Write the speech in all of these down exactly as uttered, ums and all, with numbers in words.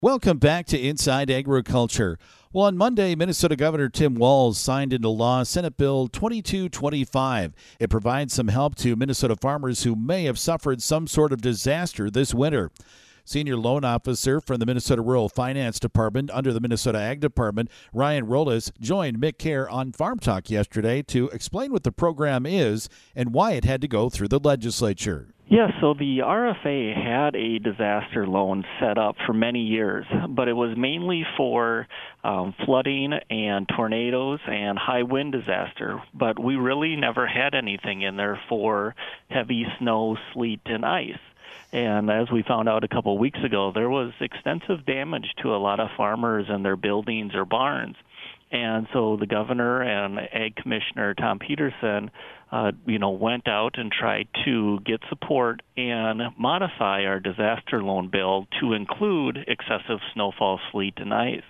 Welcome back to Inside Agriculture. Well, on Monday, Minnesota Governor Tim Walz signed into law Senate Bill twenty-two twenty-five. It provides some help to Minnesota farmers who may have suffered some sort of disaster this winter. Senior loan officer from the Minnesota Rural Finance Department under the Minnesota Ag Department, Ryan Rolis, joined Mick Kerr on Farm Talk yesterday to explain what the program is and why it had to go through the legislature. Yeah, so the R F A had a disaster loan set up for many years, but it was mainly for um, flooding and tornadoes and high wind disaster. But we really never had anything in there for heavy snow, sleet, and ice. And as we found out a couple of weeks ago, there was extensive damage to a lot of farmers and their buildings or barns. And so the governor and Ag Commissioner Tom Peterson, uh, you know, went out and tried to get support and modify our disaster loan bill to include excessive snowfall, sleet, and ice.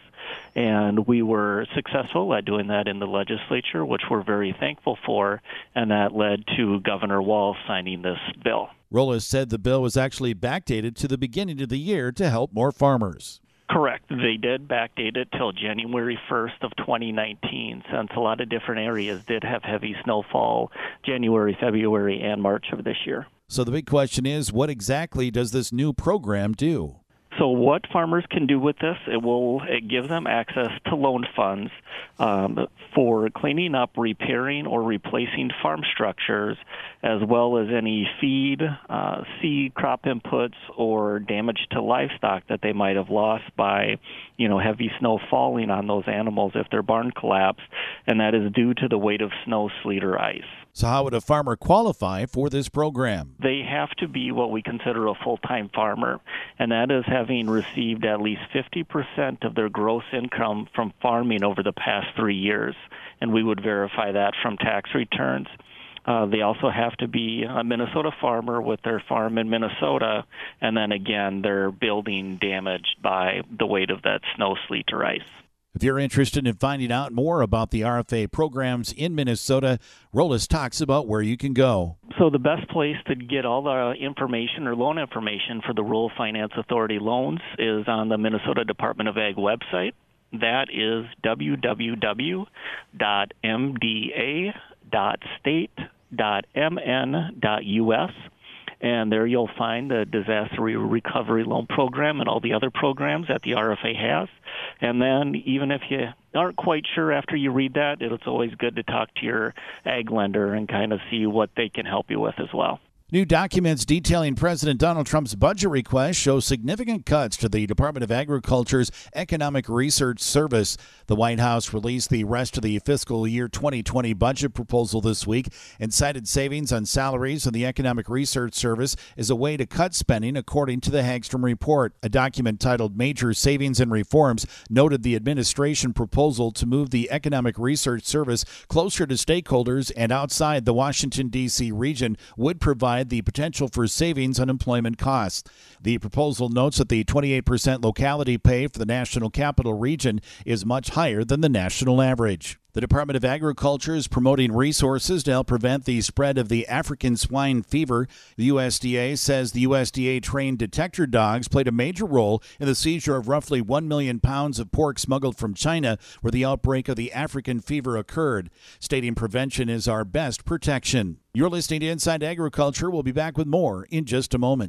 And we were successful at doing that in the legislature, which we're very thankful for, and that led to Governor Walz signing this bill. Rolis said the bill was actually backdated to the beginning of the year to help more farmers. Correct. They did backdate it till January first of twenty nineteen, since a lot of different areas did have heavy snowfall January, February, and March of this year. So the big question is, what exactly does this new program do? So what farmers can do with this, it will it give them access to loan funds um, for cleaning up, repairing, or replacing farm structures, as well as any feed, uh, seed, crop inputs, or damage to livestock that they might have lost by, you know, heavy snow falling on those animals if their barn collapsed, and that is due to the weight of snow, sleet, or ice. So how would a farmer qualify for this program? They have to be what we consider a full-time farmer, and that is having received at least fifty percent of their gross income from farming over the past three years, and we would verify that from tax returns. Uh, they also have to be a Minnesota farmer with their farm in Minnesota, and then again, their building damaged by the weight of that snow, sleet, or ice. If you're interested in finding out more about the R F A programs in Minnesota, Rolis talks about where you can go. So the best place to get all the information or loan information for the Rural Finance Authority loans is on the Minnesota Department of Ag website. That is w w w dot m d a dot state dot m n dot u s. And there you'll find the Disaster Recovery Loan Program and all the other programs that the R F A has. And then even if you aren't quite sure after you read that, it's always good to talk to your ag lender and kind of see what they can help you with as well. New documents detailing President Donald Trump's budget request show significant cuts to the Department of Agriculture's Economic Research Service. The White House released the rest of the fiscal year twenty twenty budget proposal this week and cited savings on salaries in the Economic Research Service as a way to cut spending, according to the Hagstrom Report. A document titled Major Savings and Reforms noted the administration proposal to move the Economic Research Service closer to stakeholders and outside the Washington, D C region would provide the potential for savings on employment costs. The proposal notes that the twenty-eight percent locality pay for the National Capital Region is much higher than the national average. The Department of Agriculture is promoting resources to help prevent the spread of the African swine fever. The U S D A says the U S D A-trained detector dogs played a major role in the seizure of roughly one million pounds of pork smuggled from China, where the outbreak of the African fever occurred, stating prevention is our best protection. You're listening to Inside Agriculture. We'll be back with more in just a moment.